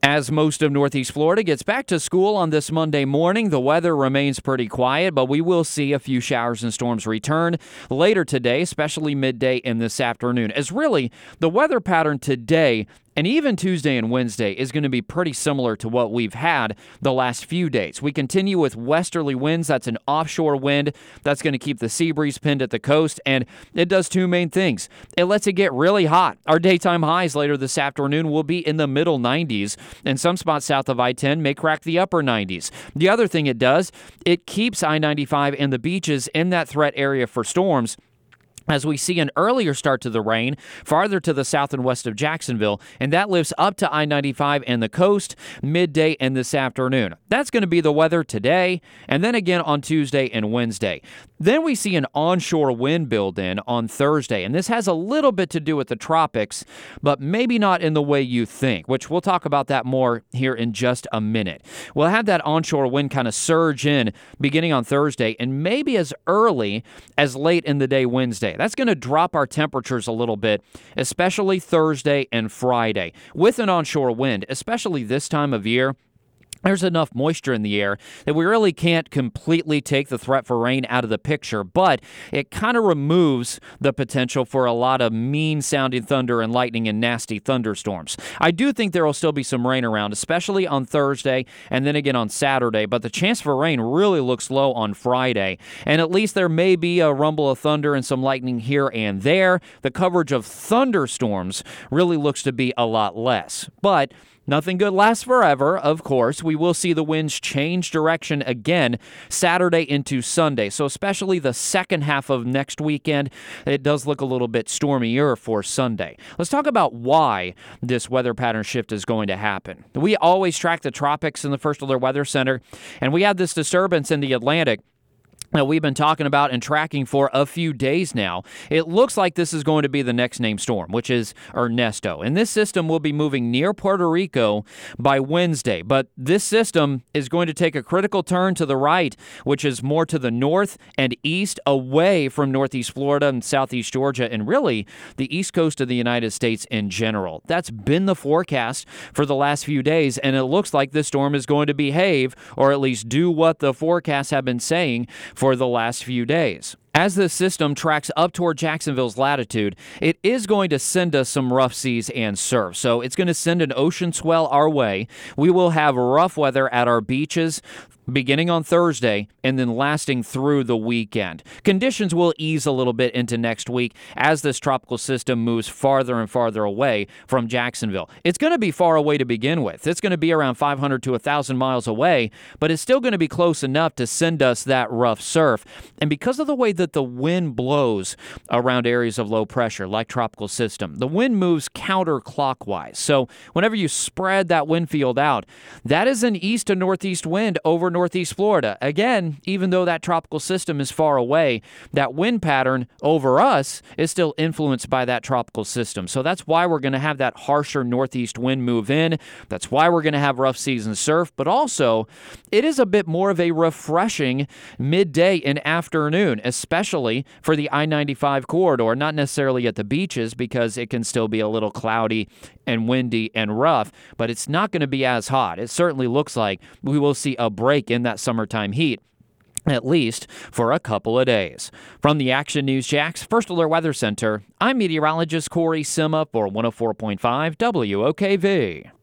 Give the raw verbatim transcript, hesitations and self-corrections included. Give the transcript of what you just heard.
As most of Northeast Florida gets back to school on this Monday morning, the weather remains pretty quiet, but we will see a few showers and storms return later today, especially midday and this afternoon. As really, the weather pattern today and even Tuesday and Wednesday is going to be pretty similar to what we've had the last few days. We continue with westerly winds. That's an offshore wind. That's going to keep the sea breeze pinned at the coast, and it does two main things. It lets it get really hot. Our daytime highs later this afternoon will be in the middle nineties, and some spots south of I ten may crack the upper nineties. The other thing it does, it keeps I ninety-five and the beaches in that threat area for storms, as we see an earlier start to the rain farther to the south and west of Jacksonville, and that lifts up to I ninety-five and the coast midday and this afternoon. That's going to be the weather today, and then again on Tuesday and Wednesday. Then we see an onshore wind build in on Thursday, and this has a little bit to do with the tropics, but maybe not in the way you think, which we'll talk about that more here in just a minute. We'll have that onshore wind kind of surge in beginning on Thursday, and maybe as early as late in the day Wednesday. That's going to drop our temperatures a little bit, especially Thursday and Friday. With an onshore wind, especially this time of year, there's enough moisture in the air that we really can't completely take the threat for rain out of the picture, but it kind of removes the potential for a lot of mean-sounding thunder and lightning and nasty thunderstorms. I do think there will still be some rain around, especially on Thursday and then again on Saturday, but the chance for rain really looks low on Friday, and at least there may be a rumble of thunder and some lightning here and there. The coverage of thunderstorms really looks to be a lot less, but nothing good lasts forever, of course. We will see the winds change direction again Saturday into Sunday. So especially the second half of next weekend, it does look a little bit stormier for Sunday. Let's talk about why this weather pattern shift is going to happen. We always track the tropics in the First Alert Weather Center, and we had this disturbance in the Atlantic that we've been talking about and tracking for a few days now. It looks like this is going to be the next named storm, which is Ernesto. And this system will be moving near Puerto Rico by Wednesday. But this system is going to take a critical turn to the right, which is more to the north and east, away from northeast Florida and southeast Georgia, and really the east coast of the United States in general. That's been the forecast for the last few days, and it looks like this storm is going to behave, or at least do what the forecasts have been saying for the last few days. As this system tracks up toward Jacksonville's latitude, it is going to send us some rough seas and surf. So it's going to send an ocean swell our way. We will have rough weather at our beaches beginning on Thursday and then lasting through the weekend. Conditions will ease a little bit into next week as this tropical system moves farther and farther away from Jacksonville. It's going to be far away to begin with. It's going to be around five hundred to one thousand miles away, but it's still going to be close enough to send us that rough surf. And because of the way that the wind blows around areas of low pressure, like tropical system, the wind moves counterclockwise. So whenever you spread that wind field out, that is an east to northeast wind over northeast Florida. Again, even though that tropical system is far away, that wind pattern over us is still influenced by that tropical system. So that's why we're going to have that harsher northeast wind move in. That's why we're going to have rough seas and surf, but also it is a bit more of a refreshing midday and afternoon, especially for the I ninety-five corridor, not necessarily at the beaches because it can still be a little cloudy and windy and rough, but it's not going to be as hot. It certainly looks like we will see a break in that summertime heat, at least for a couple of days. From the Action News Jax First Alert Weather Center, I'm meteorologist Corey Sima for one oh four point five W O K V.